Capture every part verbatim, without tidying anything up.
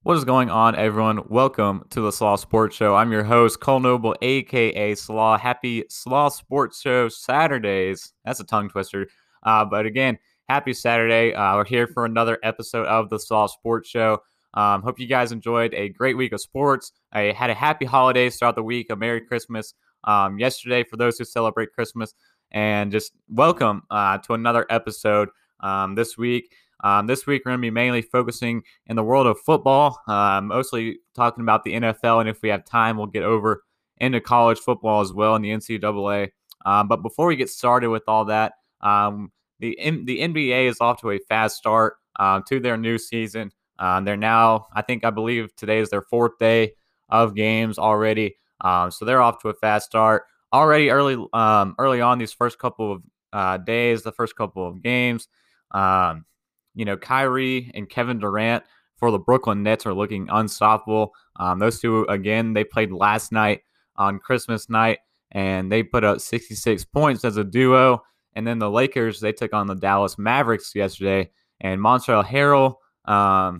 What is going on, everyone? Welcome to the Slaw Sports Show. I'm your host, Cole Noble, aka Slaw. Happy Slaw Sports Show Saturdays. That's a tongue twister. Uh, but again, happy Saturday. Uh, we're here for another episode of the Slaw Sports Show. Um, hope you guys enjoyed a great week of sports. I had a happy holidays throughout the week, a Merry Christmas um, yesterday for those who celebrate Christmas, and just welcome uh, to another episode um, this week. Um, this week, we're going to be mainly focusing in the world of football, uh, mostly talking about the N F L. And if we have time, we'll get over into college football as well in the N C double A. Um, but before we get started with all that, um, the, the N B A is off to a fast start uh, to their new season. Um, they're now, I think, I believe today is their fourth day of games already. Um, so they're off to a fast start already early, um, early on these first couple of uh, days, the first couple of games. Um, You know, Kyrie and Kevin Durant for the Brooklyn Nets are looking unstoppable. Um, those two, again, they played last night on Christmas night, and they put up sixty-six points as a duo. And then the Lakers, they took on the Dallas Mavericks yesterday, and Montrezl Harrell, um,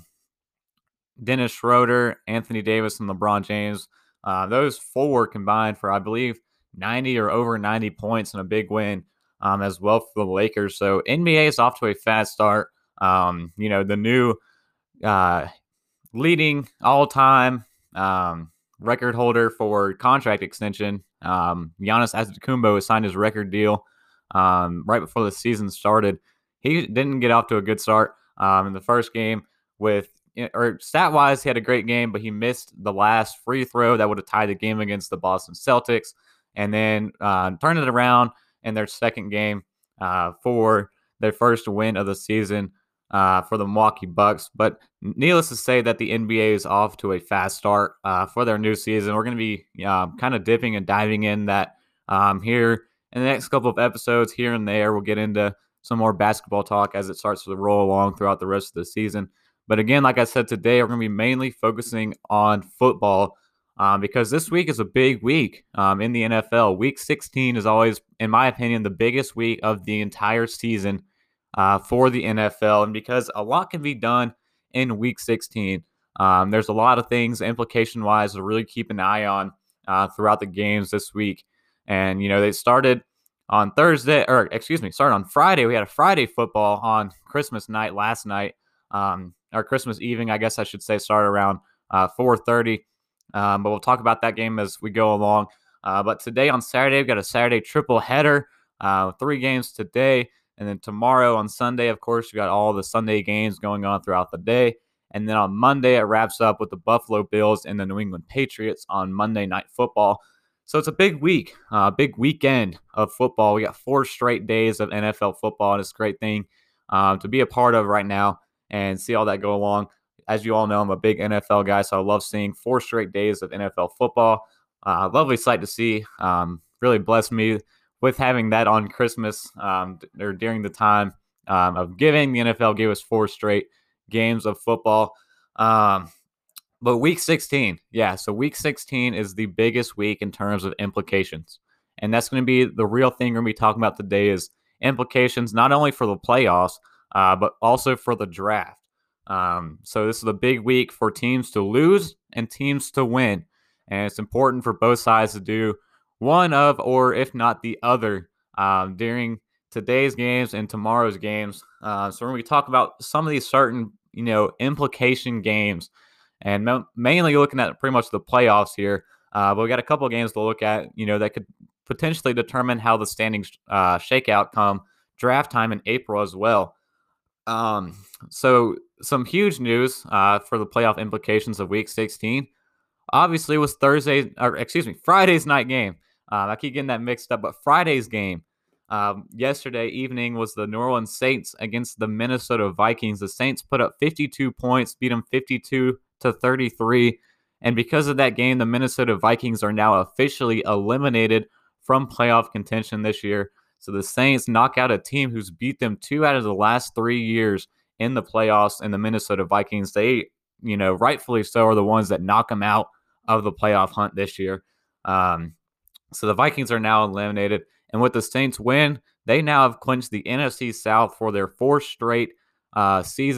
Dennis Schroeder, Anthony Davis, and LeBron James, uh, those four combined for, I believe, ninety or over ninety points and a big win um, as well for the Lakers. So N B A is off to a fast start. Um, you know, the new uh, leading all-time um, record holder for contract extension, um, Giannis Antetokounmpo, has signed his record deal um, right before the season started. He didn't get off to a good start um, in the first game with, or stat-wise, he had a great game, but he missed the last free throw that would have tied the game against the Boston Celtics, and then uh, turned it around in their second game uh, for their first win of the season uh, for the Milwaukee Bucks. But needless to say that the N B A is off to a fast start uh, for their new season. We're going to be uh, kind of dipping and diving in that um, here in the next couple of episodes here and there. We'll get into some more basketball talk as it starts to roll along throughout the rest of the season. But again, like I said, today we're going to be mainly focusing on football um, because this week is a big week um, in the N F L. Week sixteen is always, in my opinion, the biggest week of the entire season uh, for the N F L. And because a lot can be done in Week sixteen, um, there's a lot of things implication-wise to really keep an eye on uh, throughout the games this week. And, you know, they started on Thursday, or excuse me, started on Friday. We had a Friday football on Christmas night last night. Um, or Christmas evening, I guess I should say, started around uh, four thirty. Um, but we'll talk about that game as we go along. Uh, but today on Saturday, we've got a Saturday triple header, uh, three games today. And then tomorrow on Sunday, of course, we got all the Sunday games going on throughout the day. And then on Monday, it wraps up with the Buffalo Bills and the New England Patriots on Monday Night Football. So it's a big week, a uh, big weekend of football. We got four straight days of N F L football, and it's a great thing um, to be a part of right now and see all that go along. As you all know, I'm a big N F L guy, so I love seeing four straight days of N F L football. Uh, lovely sight to see. Um, really blessed me with having that on Christmas um, or during the time um, of giving. The N F L gave us four straight games of football. Um, but week sixteen, yeah, so week sixteen is the biggest week in terms of implications. And that's going to be the real thing we're going to be talking about today is implications not only for the playoffs, uh, but also for the draft. Um, so this is a big week for teams to lose and teams to win. And it's important for both sides to do one of, or if not the other, um, during today's games and tomorrow's games. Uh, so we're going to talk about some of these certain, you know, implication games, and mo- mainly looking at pretty much the playoffs here. Uh, but we got a couple of games to look at, you know, that could potentially determine how the standings uh, shake out come draft time in April as well. Um, so some huge news uh, for the playoff implications of Week sixteen. Obviously, was Thursday, or excuse me, Friday's night game. Uh, I keep getting that mixed up, but Friday's game um, yesterday evening was the New Orleans Saints against the Minnesota Vikings. The Saints put up fifty-two points, beat them fifty-two to thirty-three, and because of that game, the Minnesota Vikings are now officially eliminated from playoff contention this year. So the Saints knock out a team who's beat them two out of the last three years in the playoffs, and the Minnesota Vikings, they, you know, rightfully so, are the ones that knock them out of the playoff hunt this year. Um, so the Vikings are now eliminated, and with the Saints win, they now have clinched the N F C South for their fourth straight uh, season.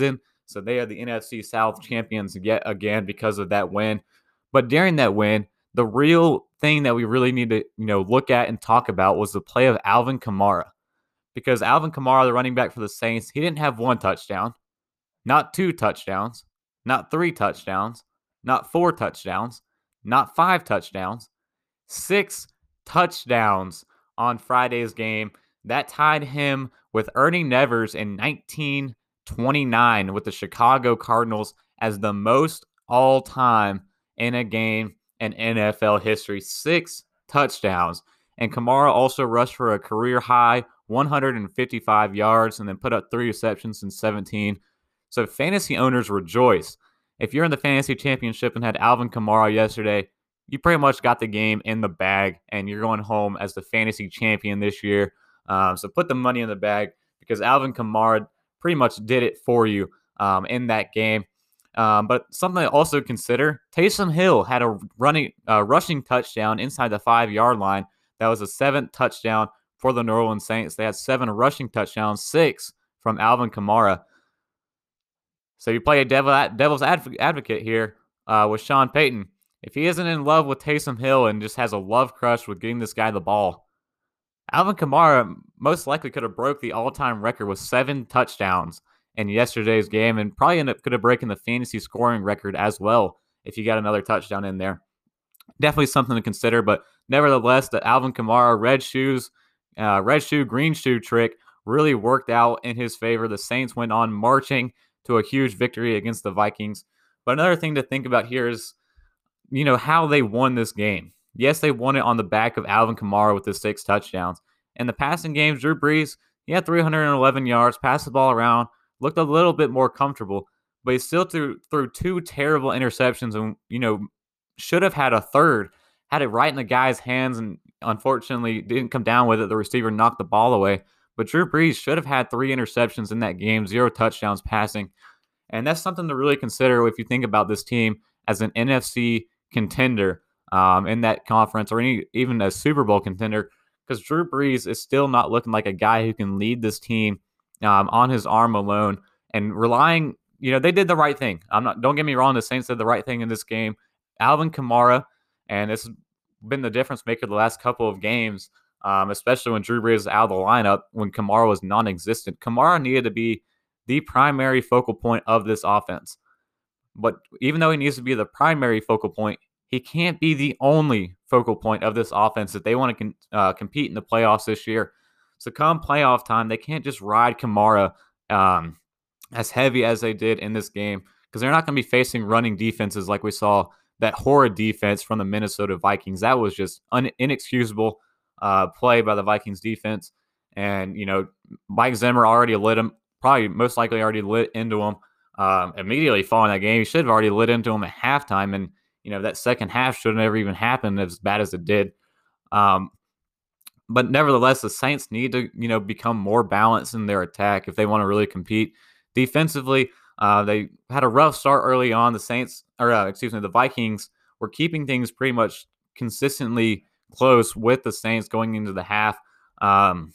So they are the N F C South champions yet again because of that win. But during that win, the real thing that we really need to, you know, look at and talk about was the play of Alvin Kamara. Because Alvin Kamara, the running back for the Saints, he didn't have one touchdown, not two touchdowns, not three touchdowns, not four touchdowns, not five touchdowns, six touchdowns on Friday's game. That tied him with Ernie Nevers in nineteen twenty-nine with the Chicago Cardinals as the most all-time in a game in N F L history. Six touchdowns. And Kamara also rushed for a career-high one hundred fifty-five yards and then put up three receptions in seventeen. So fantasy owners rejoice. If you're in the fantasy championship and had Alvin Kamara yesterday, you pretty much got the game in the bag, and you're going home as the fantasy champion this year. Um, so put the money in the bag because Alvin Kamara pretty much did it for you um, in that game. Um, but something to also consider, Taysom Hill had a running, uh, rushing touchdown inside the five-yard line. That was a seventh touchdown for the New Orleans Saints. They had seven rushing touchdowns, six from Alvin Kamara. So you play a devil, devil's advocate here uh, with Sean Payton. If he isn't in love with Taysom Hill and just has a love crush with getting this guy the ball, Alvin Kamara most likely could have broke the all-time record with seven touchdowns in yesterday's game and probably ended up could have broken the fantasy scoring record as well if he got another touchdown in there. Definitely something to consider, but nevertheless, the Alvin Kamara red shoes, uh, red shoe, green shoe trick really worked out in his favor. The Saints went on marching to a huge victory against the Vikings. But another thing to think about here is, you know, how they won this game. Yes, they won it on the back of Alvin Kamara with his six touchdowns. In the passing games, Drew Brees, he had three hundred eleven yards, passed the ball around, looked a little bit more comfortable, but he still threw, threw two terrible interceptions and, you know, should have had a third, had it right in the guy's hands, and unfortunately didn't come down with it. The receiver knocked the ball away. But Drew Brees should have had three interceptions in that game, zero touchdowns passing. And that's something to really consider if you think about this team as an N F C contender um, in that conference, or any, even a Super Bowl contender, because Drew Brees is still not looking like a guy who can lead this team um, on his arm alone and relying, you know, they did the right thing. I'm not, don't get me wrong, the Saints did the right thing in this game. Alvin Kamara, and it's been the difference maker the last couple of games, um, especially when Drew Brees was out of the lineup, when Kamara was non-existent. Kamara needed to be the primary focal point of this offense. But even though he needs to be the primary focal point, he can't be the only focal point of this offense if they want to con- uh, compete in the playoffs this year. So come playoff time, they can't just ride Kamara um, as heavy as they did in this game, because they're not going to be facing running defenses like we saw that horrid defense from the Minnesota Vikings. That was just un- inexcusable uh, play by the Vikings defense. And, you know, Mike Zimmer already lit him, probably most likely already lit into him um, immediately following that game. He should have already lit into him at halftime. And, you know, that second half should have never even happened as bad as it did. Um, but nevertheless, the Saints need to, you know, become more balanced in their attack if they want to really compete. Defensively, uh, they had a rough start early on. The Saints, or uh, excuse me, the Vikings were keeping things pretty much consistently close with the Saints going into the half. Um,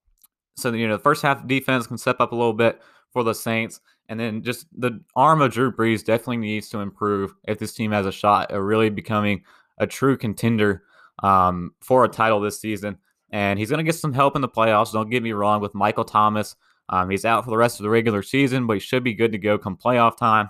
so, you know, the first half defense can step up a little bit for the Saints. And then just the arm of Drew Brees definitely needs to improve if this team has a shot at really becoming a true contender um, for a title this season. And he's going to get some help in the playoffs. Don't get me wrong with Michael Thomas. Um, he's out for the rest of the regular season, but he should be good to go come playoff time.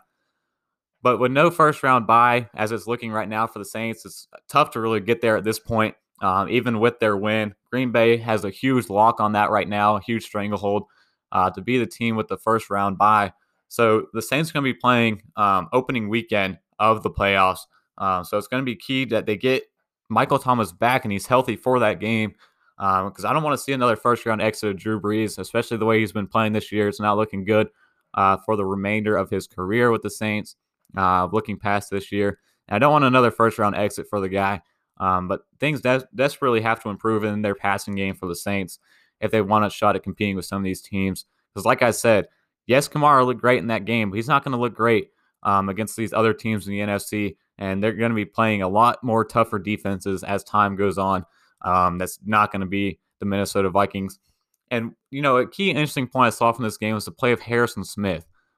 But with no first-round bye, as it's looking right now for the Saints, it's tough to really get there at this point, um, even with their win. Green Bay has a huge lock on that right now, a huge stranglehold uh, to be the team with the first-round bye. So the Saints are going to be playing um, opening weekend of the playoffs. Uh, so it's going to be key that they get Michael Thomas back and he's healthy for that game, because um, I don't want to see another first-round exit of Drew Brees, especially the way he's been playing this year. It's not looking good uh, for the remainder of his career with the Saints, uh, looking past this year. And I don't want another first-round exit for the guy, um, but things des- desperately have to improve in their passing game for the Saints if they want a shot at competing with some of these teams. Because like I said, yes, Kamara looked great in that game, but he's not going to look great um, against these other teams in the N F C, and they're going to be playing a lot more tougher defenses as time goes on. Um, that's not going to be the Minnesota Vikings. And, you know, a key interesting point I saw from this game was the play of Harrison Smith.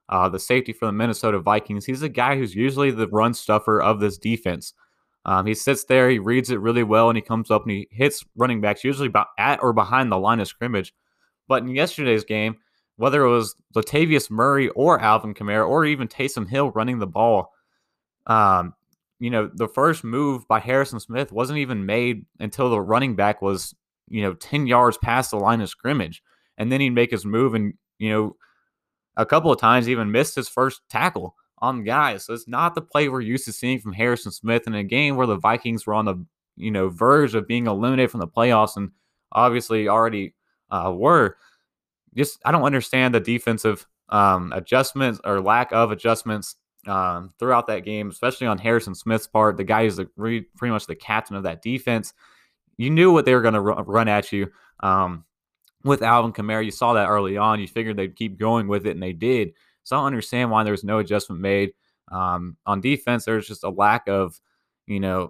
uh, the safety for the Minnesota Vikings. He's a guy who's usually the run stuffer of this defense. Um, he sits there, he reads it really well, and he comes up and he hits running backs, usually about at or behind the line of scrimmage. But in yesterday's game, whether it was Latavius Murray or Alvin Kamara or even Taysom Hill running the ball, um, you know, the first move by Harrison Smith wasn't even made until the running back was, you know, ten yards past the line of scrimmage. And then he'd make his move and, you know, a couple of times even missed his first tackle on guys. So it's not the play we're used to seeing from Harrison Smith in a game where the Vikings were on the, you know, verge of being eliminated from the playoffs and obviously already uh, were. Just I don't understand the defensive um, adjustments or lack of adjustments um, throughout that game, especially on Harrison Smith's part. The guy is the, pretty much the captain of that defense. You knew what they were going to run at you. Um, with Alvin Kamara, you saw that early on. You figured they'd keep going with it, and they did. So I don't understand why there was no adjustment made. Um, on defense, there's just a lack of, you know,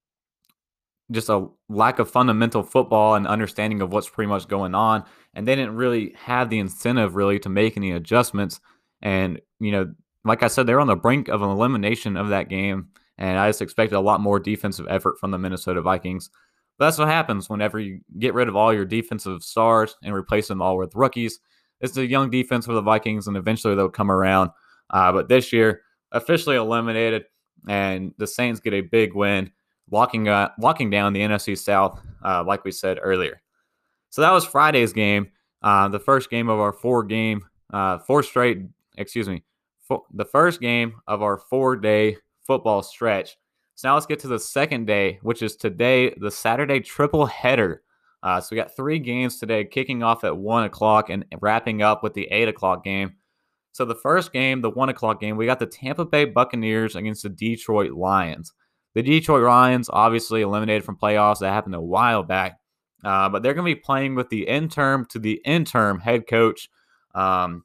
just a lack of fundamental football and understanding of what's pretty much going on. And they didn't really have the incentive really to make any adjustments. And, you know, like I said, they're on the brink of an elimination of that game. And I just expected a lot more defensive effort from the Minnesota Vikings. But that's what happens whenever you get rid of all your defensive stars and replace them all with rookies. It's a young defense for the Vikings, and eventually they'll come around. Uh, but this year, officially eliminated, and the Saints get a big win, locking uh, locking down the N F C South, uh, like we said earlier. So that was Friday's game, uh, the first game of our four-game, uh, four straight, excuse me, four, the first game of our four-day football stretch. So now let's get to the second day, which is today, the Saturday triple header. Uh, so we got three games today, kicking off at one o'clock and wrapping up with the eight o'clock game. So the first game, the one o'clock game, we got the Tampa Bay Buccaneers against the Detroit Lions. The Detroit Lions obviously eliminated from playoffs. That happened a while back. Uh, but they're going to be playing with the interim to the interim head coach. Um,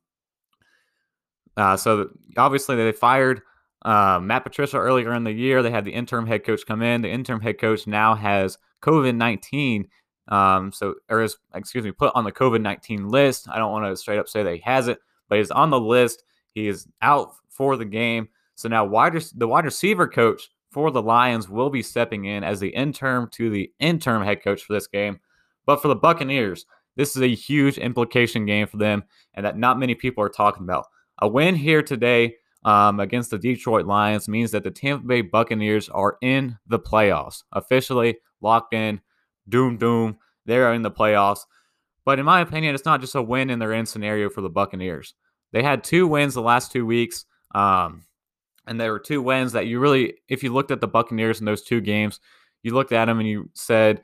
uh, so obviously they fired Uh, Matt Patricia earlier in the year. They had the interim head coach come in. The interim head coach now has COVID nineteen. Um, so, or is, excuse me, put on the COVID nineteen list. I don't want to straight up say that he has it, but he's on the list. He is out for the game. So now wide, the wide receiver coach for the Lions will be stepping in as the interim to the interim head coach for this game. But for the Buccaneers, this is a huge implication game for them and that not many people are talking about. A win here today Um, against the Detroit Lions means that the Tampa Bay Buccaneers are in the playoffs, officially locked in, doom, doom, they're in the playoffs. But in my opinion, it's not just a win in their in scenario for the Buccaneers. They had two wins the last two weeks, um, and there were two wins that you really, if you looked at the Buccaneers in those two games, you looked at them and you said,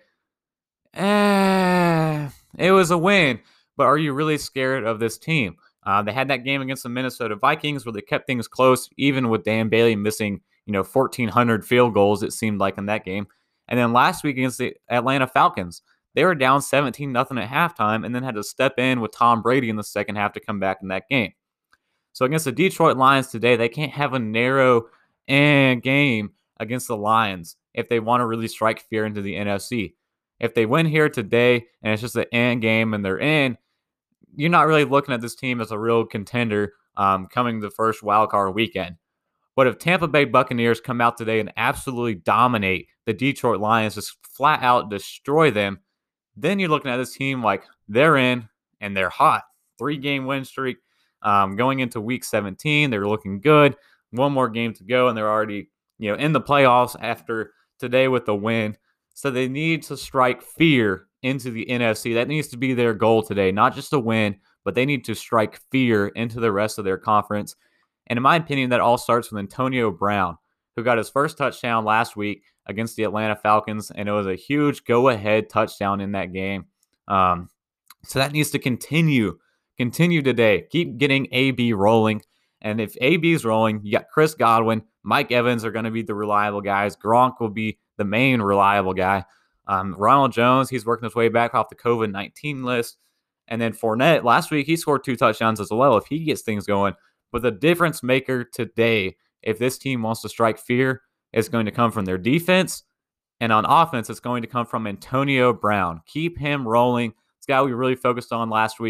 eh, it was a win, but are you really scared of this team? Uh, they had that game against the Minnesota Vikings where they kept things close, even with Dan Bailey missing, you know, fourteen hundred field goals, it seemed like in that game. And then last week against the Atlanta Falcons, they were down seventeen nothing at halftime and then had to step in with Tom Brady in the second half to come back in that game. So against the Detroit Lions today, they can't have a narrow eh, game against the Lions if they want to really strike fear into the N F C. If they win here today and it's just an end game and they're in, you're not really looking at this team as a real contender um, coming the first wildcard weekend. But if Tampa Bay Buccaneers come out today and absolutely dominate the Detroit Lions, just flat out destroy them, then you're looking at this team like they're in and they're hot. Three-game win streak um, going into week seventeen. They're looking good. One more game to go, and they're already, you know, in the playoffs after today with the win. So they need to strike fear into the N F C. That needs to be their goal today, not just a win, but they need to strike fear into the rest of their conference. And in my opinion, that all starts with Antonio Brown, who got his first touchdown last week against the Atlanta Falcons, and it was a huge go-ahead touchdown in that game. Um, so that needs to continue, continue today. Keep getting A B rolling. And if A B's rolling, you got Chris Godwin, Mike Evans are going to be the reliable guys. Gronk will be the main reliable guy. Um, Ronald Jones, he's working his way back off the COVID nineteen list. And then Fournette, last week, he scored two touchdowns as well if he gets things going. But the difference maker today, if this team wants to strike fear, is going to come from their defense. And on offense, it's going to come from Antonio Brown. Keep him rolling. This guy we really focused on last week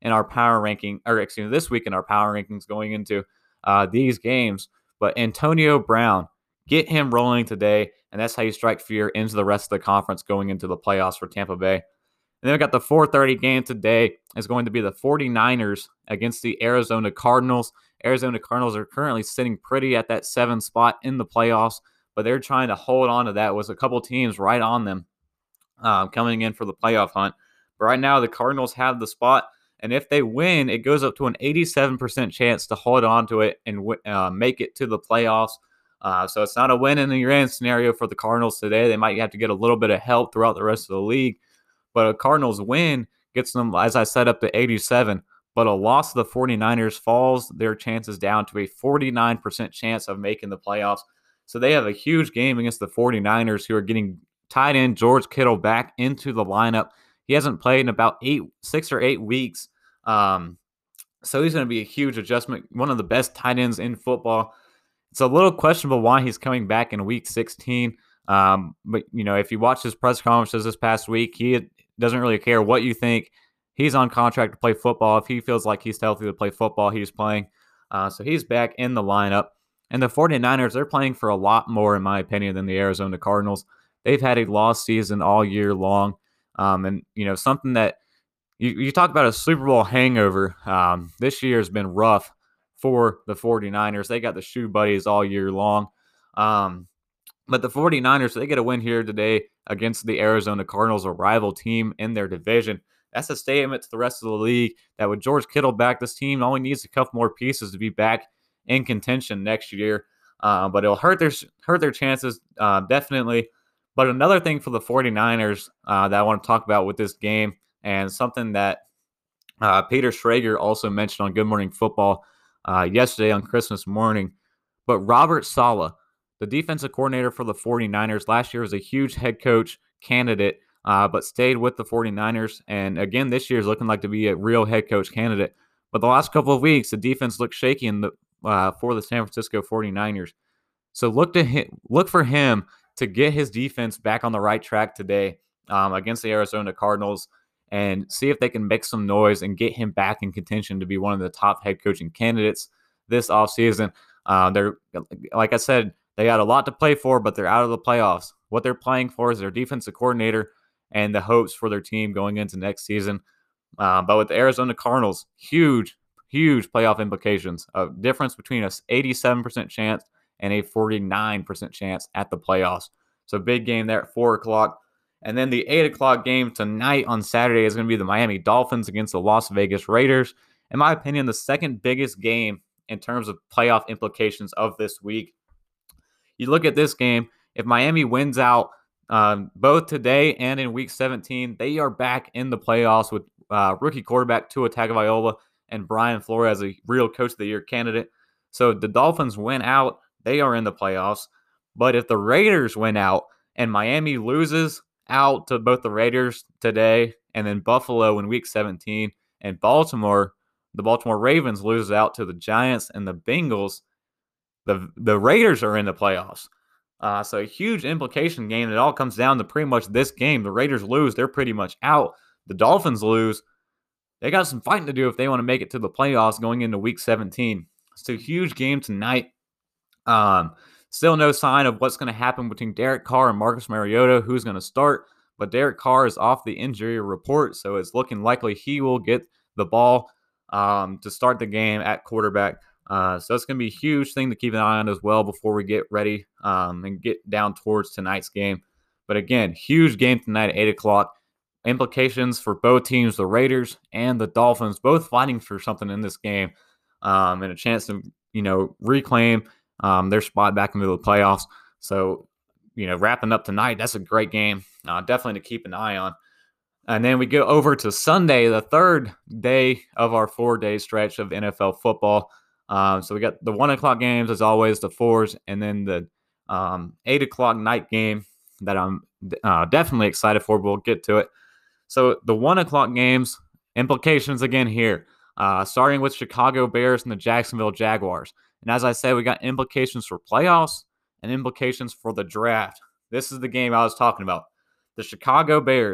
in our power ranking, or excuse me, this week in our power rankings going into uh, these games. But Antonio Brown, get him rolling today, and that's how you strike fear into the rest of the conference going into the playoffs for Tampa Bay. And then we got the four thirty game today is going to be the 49ers against the Arizona Cardinals. Arizona Cardinals are currently sitting pretty at that seven spot in the playoffs, but they're trying to hold on to that with a couple teams right on them uh, coming in for the playoff hunt. But right now, the Cardinals have the spot, and if they win, it goes up to an eighty-seven percent chance to hold on to it and uh, make it to the playoffs. Uh, so it's not a win in the grand scenario for the Cardinals today. They might have to get a little bit of help throughout the rest of the league. But a Cardinals win gets them, as I said, up to eighty-seven. But a loss to the 49ers falls their chances down to a forty-nine percent chance of making the playoffs. So they have a huge game against the 49ers, who are getting tight end George Kittle back into the lineup. He hasn't played in about eight, six or eight weeks. Um, so he's going to be a huge adjustment. One of the best tight ends in football. It's a little questionable why he's coming back in week sixteen. Um, but, you know, if you watch his press conferences this past week, he doesn't really care what you think. He's on contract to play football. If he feels like he's healthy to play football, he's playing. Uh, so he's back in the lineup. And the 49ers, they're playing for a lot more, in my opinion, than the Arizona Cardinals. They've had a lost season all year long. Um, and, you know, something that you, you talk about a Super Bowl hangover. Um, this year has been rough for the 49ers. They got the shoe buddies all year long. Um, but the 49ers, they get a win here today against the Arizona Cardinals, a rival team in their division. That's a statement to the rest of the league that with George Kittle back, this team only needs a couple more pieces to be back in contention next year. Uh, but it'll hurt their hurt their chances, uh, definitely. But another thing for the 49ers uh, that I want to talk about with this game, and something that uh, Peter Schrager also mentioned on Good Morning Football uh, yesterday on Christmas morning, but Robert Saleh, the defensive coordinator for the 49ers, last year was a huge head coach candidate, uh, but stayed with the 49ers. And again, this year is looking like to be a real head coach candidate. But the last couple of weeks, the defense looked shaky in the, uh, for the San Francisco 49ers. So look to him, look for him to get his defense back on the right track today um, against the Arizona Cardinals, and see if they can make some noise and get him back in contention to be one of the top head coaching candidates this offseason. Uh, they're, like I said, they got a lot to play for, but they're out of the playoffs. What they're playing for is their defensive coordinator and the hopes for their team going into next season. Uh, but with the Arizona Cardinals, huge, huge playoff implications. A difference between an eighty-seven percent chance and a forty-nine percent chance at the playoffs. So big game there at four o'clock. And then the eight o'clock game tonight on Saturday is going to be the Miami Dolphins against the Las Vegas Raiders. In my opinion, the second biggest game in terms of playoff implications of this week. You look at this game, if Miami wins out um, both today and in week seventeen, they are back in the playoffs with uh, rookie quarterback Tua Tagovailoa and Brian Flores, a real Coach of the Year candidate. So if the Dolphins win out, they are in the playoffs. But if the Raiders win out and Miami loses out to both the Raiders today and then Buffalo in week seventeen, and Baltimore, the Baltimore Ravens loses out to the Giants and the Bengals, the the Raiders are in the playoffs. Uh, so a huge implication game. It all comes down to pretty much this game. The Raiders lose, they're pretty much out. The Dolphins lose, they got some fighting to do if they want to make it to the playoffs going into week seventeen. It's a huge game tonight. Um, still no sign of what's going to happen between Derek Carr and Marcus Mariota, who's going to start. But Derek Carr is off the injury report, so it's looking likely he will get the ball um, to start the game at quarterback. Uh, so it's going to be a huge thing to keep an eye on as well before we get ready um, and get down towards tonight's game. But again, huge game tonight at eight o'clock. Implications for both teams, the Raiders and the Dolphins, both fighting for something in this game um, and a chance to, you know, reclaim um, their spot back into the playoffs. So, you know, wrapping up tonight, that's a great game. Uh, definitely to keep an eye on. And then we go over to Sunday, the third day of our four-day stretch of N F L football. Um, so we got the one o'clock games, as always, the fours, and then the um, eight o'clock night game that I'm uh, definitely excited for. We'll get to it. So the one o'clock games, implications again here, uh, starting with Chicago Bears and the Jacksonville Jaguars. And as I said, we got implications for playoffs and implications for the draft. This is the game I was talking about. The Chicago Bears,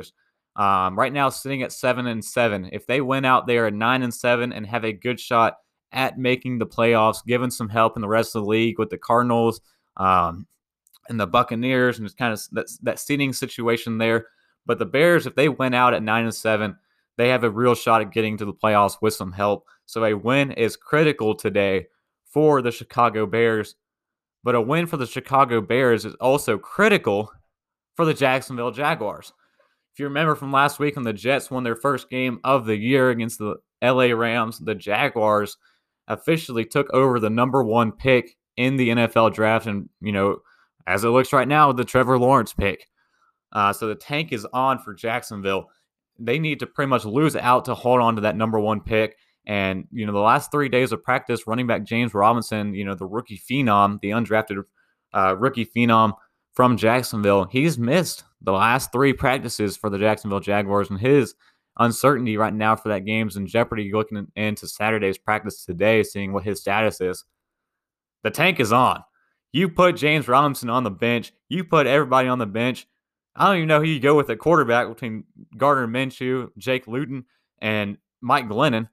Um, right now, sitting at seven and seven. If they win out, they are at nine and seven and have a good shot at making the playoffs, given some help in the rest of the league with the Cardinals um, and the Buccaneers, and it's kind of that, that seeding situation there. But the Bears, if they win out at nine and seven, they have a real shot at getting to the playoffs with some help. So a win is critical today for the Chicago Bears. But a win for the Chicago Bears is also critical for the Jacksonville Jaguars. If you remember from last week when the Jets won their first game of the year against the L A Rams, the Jaguars officially took over the number one pick in the N F L draft. And, you know, as it looks right now, the Trevor Lawrence pick. Uh, so the tank is on for Jacksonville. They need to pretty much lose out to hold on to that number one pick. And, you know, the last three days of practice, running back James Robinson, you know, the rookie phenom, the undrafted uh, rookie phenom from Jacksonville, he's missed the last three practices for the Jacksonville Jaguars, and his uncertainty right now for that game is in jeopardy looking into Saturday's practice today, seeing what his status is. The tank is on. You put James Robinson on the bench. You put everybody on the bench. I don't even know who you go with at quarterback between Gardner Minshew, Jake Luton, and Mike Glennon.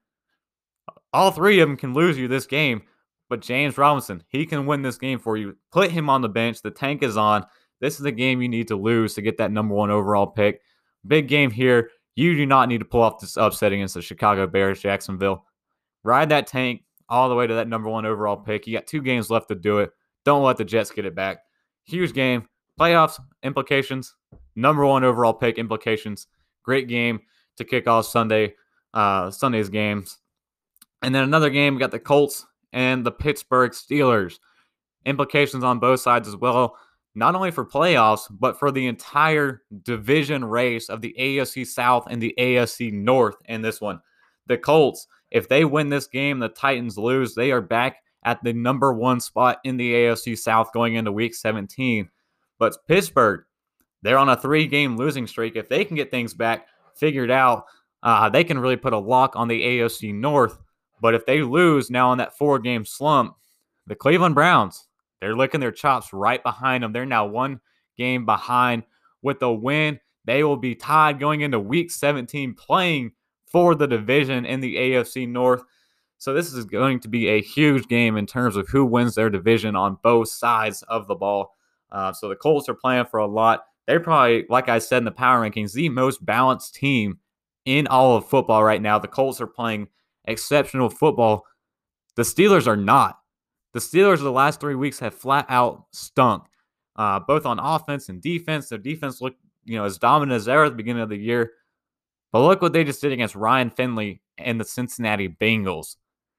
All three of them can lose you this game, but James Robinson, he can win this game for you. Put him on the bench. The tank is on. This is a game you need to lose to get that number one overall pick. Big game here. You do not need to pull off this upset against the Chicago Bears, Jacksonville. Ride that tank all the way to that number one overall pick. You got two games left to do it. Don't let the Jets get it back. Huge game. Playoffs implications. Number one overall pick implications. Great game to kick off Sunday, uh, Sunday's games. And then another game, we got the Colts and the Pittsburgh Steelers. Implications on both sides as well, not only for playoffs, but for the entire division race of the A F C South and the A F C North in this one. The Colts, if they win this game, the Titans lose, they are back at the number one spot in the A F C South going into week seventeen. But Pittsburgh, they're on a three-game losing streak. If they can get things back figured out, uh, they can really put a lock on the A F C North. But if they lose now on that four-game slump, the Cleveland Browns, they're licking their chops right behind them. They're now one game behind. With the win, they will be tied going into week seventeen, playing for the division in the A F C North. So this is going to be a huge game in terms of who wins their division on both sides of the ball. Uh, so the Colts are playing for a lot. They're probably, like I said in the power rankings, the most balanced team in all of football right now. The Colts are playing exceptional football. The Steelers are not. The Steelers the last three weeks have flat out stunk, uh, both on offense and defense. Their defense looked, you know, as dominant as ever at the beginning of the year. But look what they just did against Ryan Finley and the Cincinnati Bengals.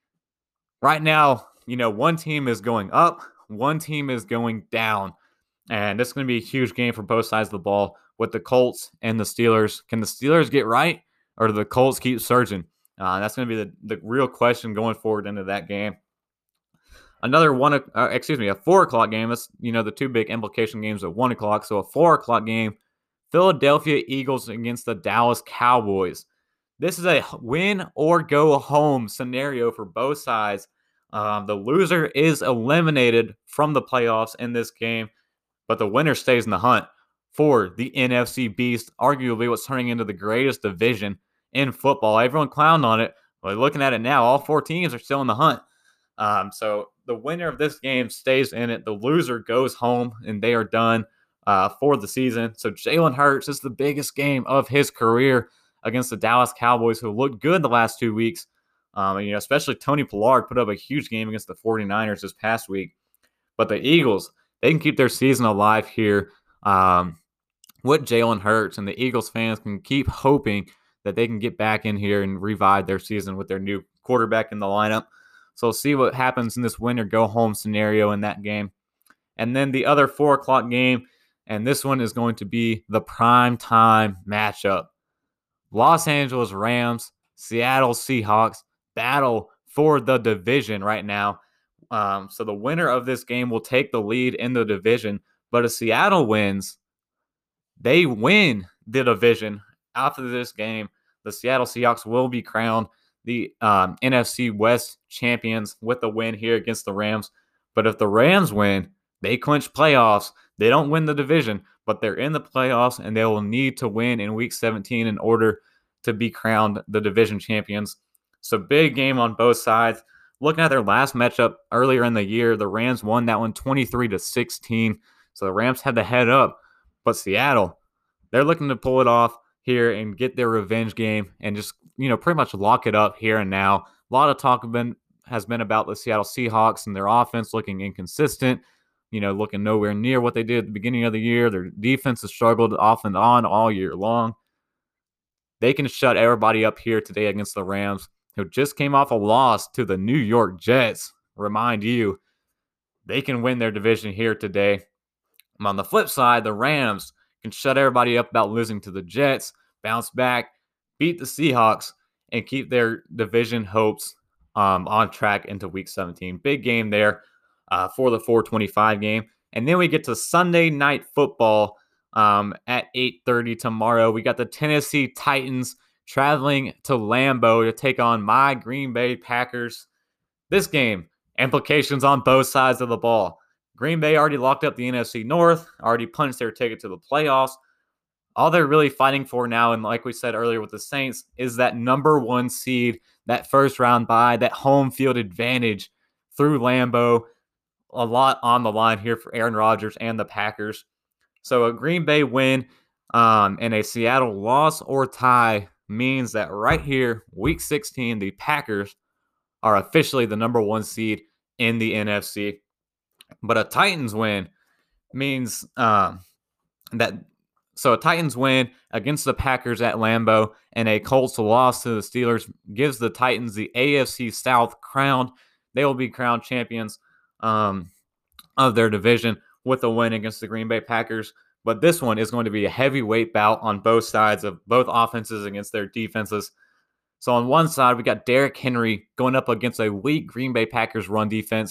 Right now, you know, one team is going up, one team is going down. And this is going to be a huge game for both sides of the ball with the Colts and the Steelers. Can the Steelers get right, or do the Colts keep surging? Uh, that's going to be the, the real question going forward into that game. Another one, uh, excuse me, a four o'clock game. That's, you know, the two big implication games at one o'clock. So a four o'clock game, Philadelphia Eagles against the Dallas Cowboys. This is a win or go home scenario for both sides. Um, the loser is eliminated from the playoffs in this game, but the winner stays in the hunt for the N F C Beast, arguably what's turning into the greatest division in football. Everyone clowned on it, but looking at it now, all four teams are still in the hunt. Um, so the winner of this game stays in it. The loser goes home, and they are done uh, for the season. So Jalen Hurts is the biggest game of his career against the Dallas Cowboys, who looked good the last two weeks. Um, and, you know, especially Tony Pollard put up a huge game against the 49ers this past week. But the Eagles, they can keep their season alive here um, with Jalen Hurts, and the Eagles fans can keep hoping that they can get back in here and revive their season with their new quarterback in the lineup. So we'll see what happens in this win or go home scenario in that game. And then the other four o'clock game, and this one is going to be the prime time matchup. Los Angeles Rams, Seattle Seahawks battle for the division right now. Um, so the winner of this game will take the lead in the division. But if Seattle wins, they win the division. After this game, the Seattle Seahawks will be crowned the um, N F C West champions with the win here against the Rams. But if the Rams win, they clinch playoffs. They don't win the division, but they're in the playoffs and they will need to win in week seventeen in order to be crowned the division champions. So big game on both sides. Looking at their last matchup earlier in the year, the Rams won that one twenty-three to sixteen. So the Rams had the head up, but Seattle, they're looking to pull it off here and get their revenge game and just, you know, pretty much lock it up here and now. A lot of talk have been, has been about the Seattle Seahawks and their offense looking inconsistent, you know, looking nowhere near what they did at the beginning of the year. Their defense has struggled off and on all year long. They can shut everybody up here today against the Rams, who just came off a loss to the New York Jets. Remind you, they can win their division here today. On the flip side, the Rams can shut everybody up about losing to the Jets, bounce back, beat the Seahawks, and keep their division hopes um, on track into week seventeen. Big game there uh, for the four twenty-five game. And then we get to Sunday Night Football um, at eight thirty tomorrow. We got the Tennessee Titans traveling to Lambeau to take on my Green Bay Packers. This game, implications on both sides of the ball. Green Bay already locked up the N F C North, already punched their ticket to the playoffs. All they're really fighting for now, and like we said earlier with the Saints, is that number one seed, that first round bye, that home field advantage through Lambeau. A lot on the line here for Aaron Rodgers and the Packers. So a Green Bay win um, and a Seattle loss or tie means that right here, week sixteen, the Packers are officially the number one seed in the N F C. But a Titans win means um, that so a Titans win against the Packers at Lambeau and a Colts loss to the Steelers gives the Titans the A F C South crown. They will be crowned champions um, of their division with a win against the Green Bay Packers. But this one is going to be a heavyweight bout on both sides of both offenses against their defenses. So on one side, we got Derrick Henry going up against a weak Green Bay Packers run defense.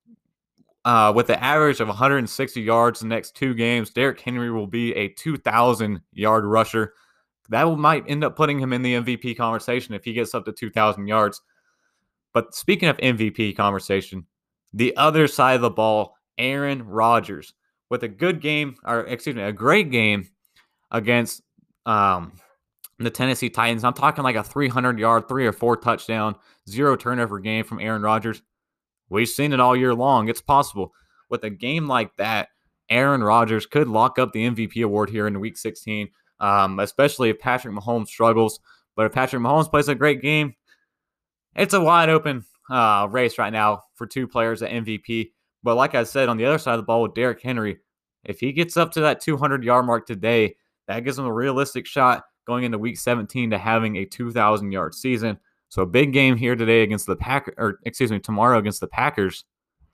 Uh, with an average of one hundred sixty yards the next two games, Derrick Henry will be a two thousand yard rusher. That will, might end up putting him in the M V P conversation if he gets up to two thousand yards. But speaking of M V P conversation, the other side of the ball, Aaron Rodgers, with a good game, or excuse me, a great game against um, the Tennessee Titans. I'm talking like a three hundred yard, three or four touchdown, zero turnover game from Aaron Rodgers. We've seen it all year long. It's possible. With a game like that, Aaron Rodgers could lock up the M V P award here in week sixteen, um, especially if Patrick Mahomes struggles. But if Patrick Mahomes plays a great game, it's a wide open uh, race right now for two players at M V P. But like I said, on the other side of the ball with Derrick Henry, if he gets up to that two hundred yard mark today, that gives him a realistic shot going into week seventeen to having a two thousand yard season. So a big game here today against the Packers, or excuse me, tomorrow against the Packers.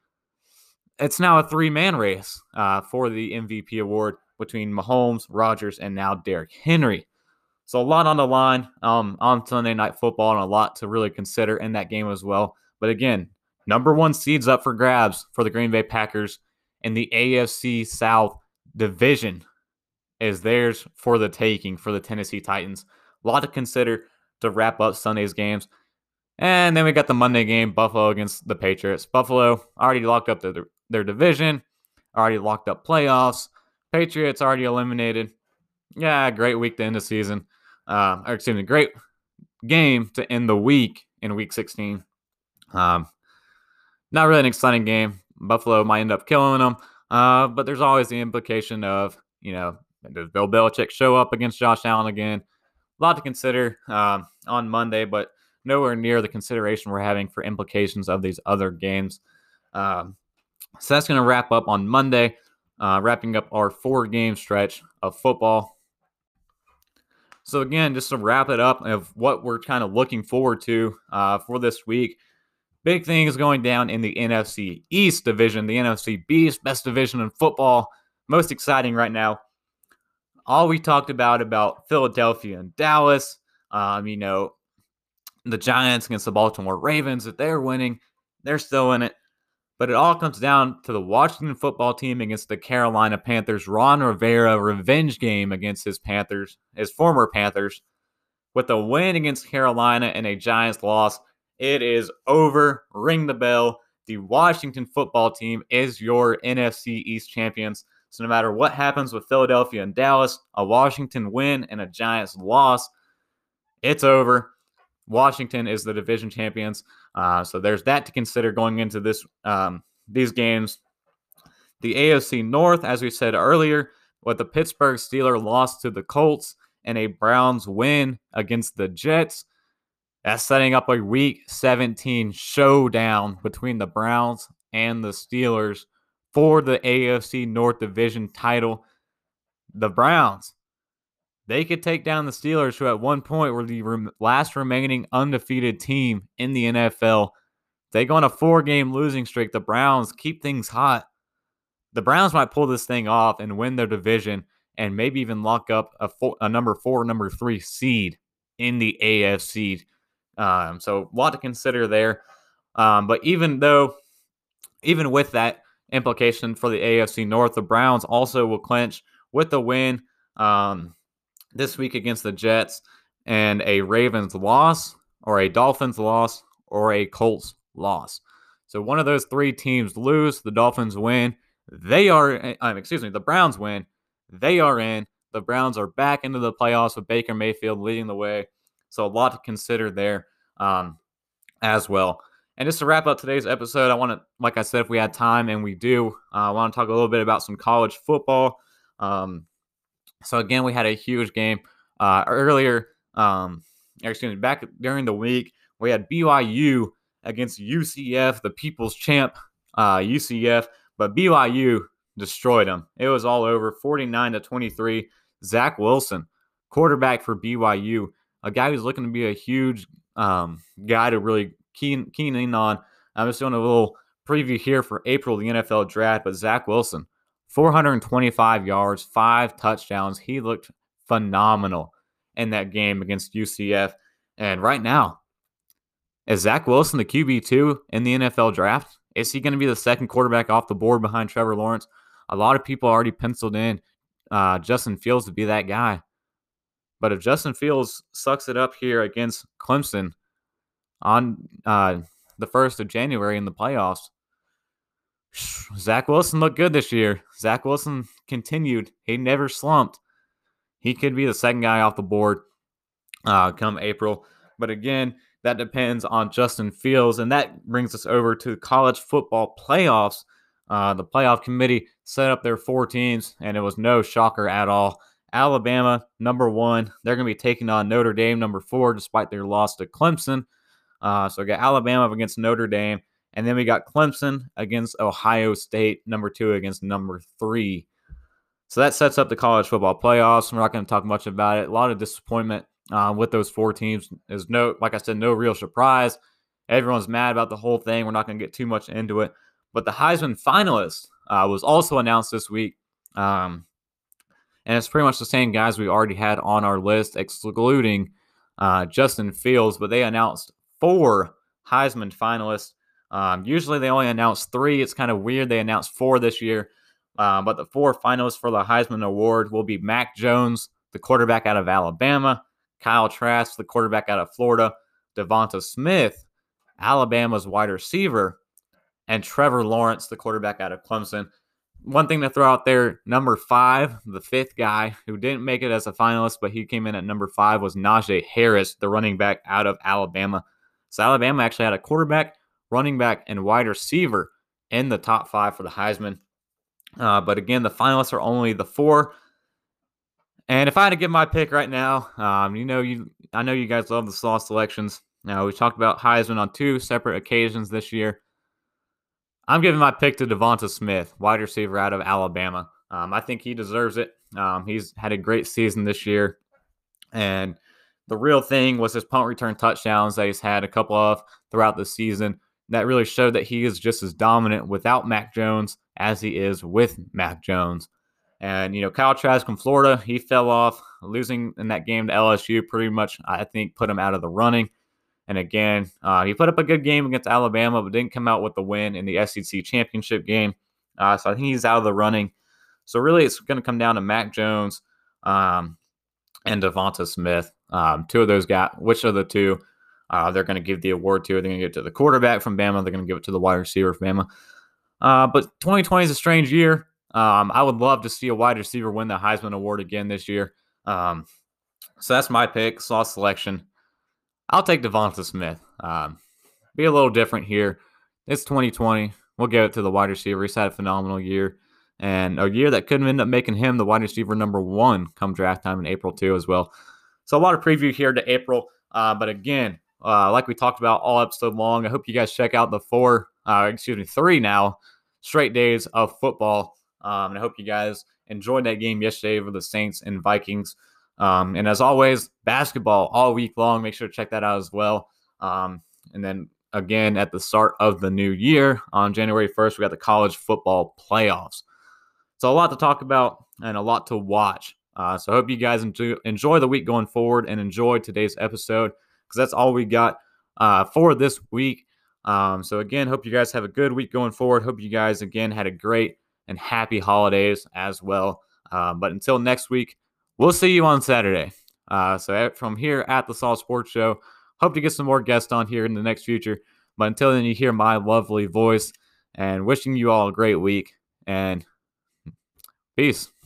It's now a three-man race uh, for the M V P award between Mahomes, Rodgers, and now Derrick Henry. So a lot on the line um, on Sunday Night Football and a lot to really consider in that game as well. But again, number one seeds up for grabs for the Green Bay Packers, and the A F C South division is theirs for the taking for the Tennessee Titans. A lot to consider to wrap up Sunday's games. And then we got the Monday game, Buffalo against the Patriots. Buffalo already locked up their, their division, already locked up playoffs. Patriots already eliminated. Yeah, great week to end the season. Um, or excuse me, great game to end the week in week sixteen. Um, not really an exciting game. Buffalo might end up killing them. Uh, but there's always the implication of, you know, does Bill Belichick show up against Josh Allen again? A lot to consider um, on Monday, but nowhere near the consideration we're having for implications of these other games. Um, so that's going to wrap up on Monday, uh, wrapping up our four-game stretch of football. So again, just to wrap it up of what we're kind of looking forward to uh, for this week, big things going down in the N F C East division, the N F C Beast, best division in football, most exciting right now. All we talked about about Philadelphia and Dallas, um, you know, the Giants against the Baltimore Ravens, if they're winning, they're still in it. But it all comes down to the Washington football team against the Carolina Panthers. Ron Rivera revenge game against his Panthers, his former Panthers. With a win against Carolina and a Giants loss, it is over. Ring the bell. The Washington football team is your N F C East champions. So no matter what happens with Philadelphia and Dallas, a Washington win and a Giants loss, it's over. Washington is the division champions. Uh, so there's that to consider going into this um, these games. The A F C North, as we said earlier, with the Pittsburgh Steelers loss to the Colts and a Browns win against the Jets, that's setting up a Week seventeen showdown between the Browns and the Steelers for the A F C North Division title. The Browns, they could take down the Steelers, who at one point were the rem- last remaining undefeated team in the N F L. They go on a four-game losing streak. The Browns keep things hot. The Browns might pull this thing off and win their division and maybe even lock up a, four, a number four, number three seed in the A F C. Um, so a lot to consider there. Um, but even though, even with that implication for the A F C North, the Browns also will clinch with the win um, this week against the Jets and a Ravens loss or a Dolphins loss or a Colts loss. So one of those three teams lose, the Dolphins win. They are, um, excuse me, the Browns win. They are in. The Browns are back into the playoffs with Baker Mayfield leading the way. So a lot to consider there um, as well. And just to wrap up today's episode, I want to, like I said, if we had time, and we do, uh, I want to talk a little bit about some college football. Um, so again, we had a huge game uh, earlier, um, excuse me, back during the week. We had B Y U against U C F, the People's Champ, uh, U C F. But B Y U destroyed them. It was all over, forty-nine to twenty-three. Zach Wilson, quarterback for B Y U, a guy who's looking to be a huge um, guy to really keen, keen in on. I'm just doing a little preview here for April, the N F L draft. But Zach Wilson, four hundred twenty-five yards, five touchdowns. He looked phenomenal in that game against U C F. And right now, is Zach Wilson the Q B two in the N F L draft? Is he going to be the second quarterback off the board behind Trevor Lawrence? A lot of people already penciled in uh, Justin Fields to be that guy. But if Justin Fields sucks it up here against Clemson on uh, the first of January in the playoffs, Zach Wilson looked good this year. Zach Wilson continued. He never slumped. He could be the second guy off the board uh, come April. But again, that depends on Justin Fields, and that brings us over to college football playoffs. Uh, the playoff committee set up their four teams, and it was no shocker at all. Alabama, number one. They're going to be taking on Notre Dame, number four, despite their loss to Clemson. Uh, so we got Alabama against Notre Dame, and then we got Clemson against Ohio State, number two against number three. So that sets up the college football playoffs. We're not going to talk much about it. A lot of disappointment Uh, with those four teams. There's no, like I said, no real surprise. Everyone's mad about the whole thing. We're not going to get too much into it. But the Heisman finalist uh, was also announced this week. Um, and it's pretty much the same guys we already had on our list, excluding uh, Justin Fields. But they announced four Heisman finalists. Um, usually they only announce three. It's kind of weird. They announced four this year. Uh, but the four finalists for the Heisman Award will be Mac Jones, the quarterback out of Alabama; Kyle Trask, the quarterback out of Florida; Devonta Smith, Alabama's wide receiver; and Trevor Lawrence, the quarterback out of Clemson. One thing to throw out there, number five, the fifth guy who didn't make it as a finalist, but he came in at number five, was Najee Harris, the running back out of Alabama. So Alabama actually had a quarterback, running back, and wide receiver in the top five for the Heisman. Uh, but again, the finalists are only the four. And if I had to give my pick right now, um, you know, you I know you guys love the Slaw selections. Now, we talked about Heisman on two separate occasions this year. I'm giving my pick to Devonta Smith, wide receiver out of Alabama. Um, I think he deserves it. Um, he's had a great season this year. And the real thing was his punt return touchdowns that he's had a couple of throughout the season. That really showed that he is just as dominant without Mac Jones as he is with Mac Jones. And, you know, Kyle Trask from Florida, he fell off. Losing in that game to L S U pretty much, I think, put him out of the running. And again, uh, he put up a good game against Alabama, but didn't come out with the win in the S E C championship game. Uh, so I think he's out of the running. So really, it's going to come down to Mac Jones um, and Devonta Smith. Um, two of those guys, which are the two uh, they're going to give the award to? They're going to give it to the quarterback from Bama. They're going to give it to the wide receiver from Bama. Uh, but twenty twenty is a strange year. Um, I would love to see a wide receiver win the Heisman Award again this year. Um, so that's my pick, Slaw selection. I'll take Devonta Smith. Um, be a little different here. It's twenty twenty. We'll give it to the wide receiver. He's had a phenomenal year, and a year that could end up making him the wide receiver number one come draft time in April too as well. So a lot of preview here to April. Uh, but again, uh, like we talked about all episode long, I hope you guys check out the four, uh, excuse me, three now straight days of football. Um, and I hope you guys enjoyed that game yesterday with the Saints and Vikings. Um, and as always, basketball all week long. Make sure to check that out as well. Um, and then again, at the start of the new year on January first, we got the college football playoffs. So a lot to talk about and a lot to watch. Uh, so I hope you guys enjoy, enjoy the week going forward and enjoy today's episode because that's all we got uh, for this week. Um, so again, hope you guys have a good week going forward. Hope you guys, again, had a great and happy holidays as well. Um, but until next week, we'll see you on Saturday. Uh, so from here at the Slaw Sports Show, hope to get some more guests on here in the next future. But until then, you hear my lovely voice and wishing you all a great week and peace.